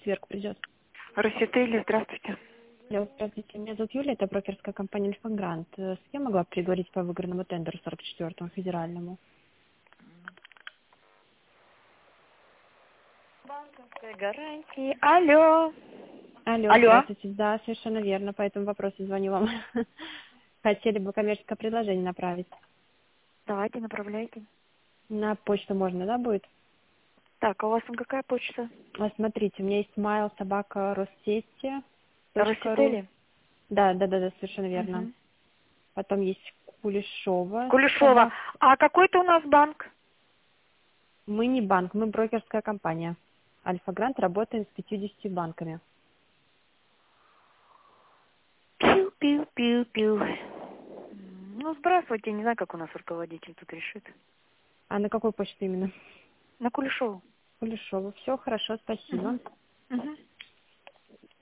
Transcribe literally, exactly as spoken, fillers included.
четверг придет. Росетели, здравствуйте. Алло, здравствуйте. Меня зовут Юлия, это брокерская компания «Альфа-Грант». С кем могла переговорить по выигранному тендеру сорок четвёртому федеральному? Банковской гарантии. Алло. Алло, Алло. здравствуйте. Да, совершенно верно, по этому вопросу звоню вам. Хотели бы коммерческое предложение направить. Давайте, направляйте. На почту можно, да, будет? Так, а у вас там какая почта? А, смотрите, у меня есть mail собака Россети точка ру. Росетели? Да, да, да, да, совершенно верно. Угу. Потом есть Кулешова Кулешова. собака. А какой-то у нас банк? Мы не банк, мы брокерская компания. Альфа-Грант работаем с пятьюдесятью банками. Пиу-пиу-пиу-пиу. Ну, сбрасывайте, не знаю, как у нас руководитель тут решит. А на какую почту именно? На Кулешову. Кулешова. Все хорошо, спасибо. Угу.